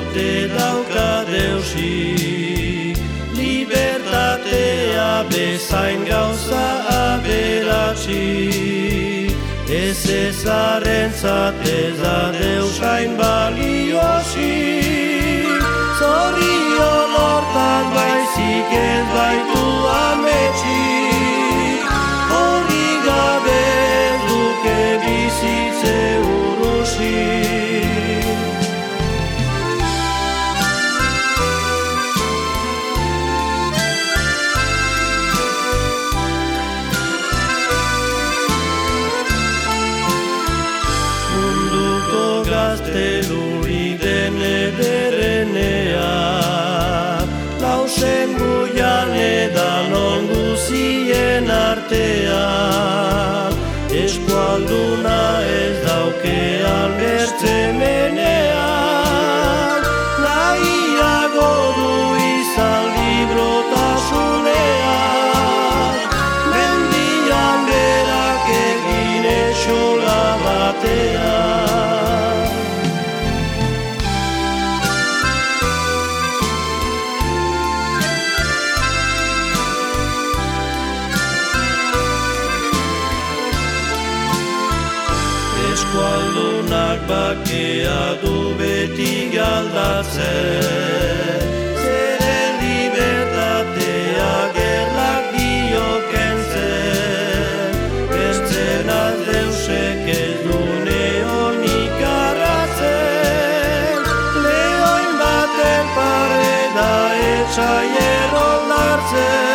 ote dauka deusik, libertatea bezain gauza aberatsi. Ez ezarentzat ez da deusain baliosik, zorion hortaz baizik ez baitu ametsik, hori gabe ez duke bizitze urusik. Gaztelurik den ederrenea, lausen guian edan onguzien artean, eskualduna ez daukean bertzemenean, nahiago du izan librotasunean, mendian berak egin esola batean. Eskualdunak bakea du beti galdatzen, zeren libertatea gerlak dio kentzen, bertzenaz deusek ez du neonik arratzen, lehoin baten pare da etxai erroldartzen.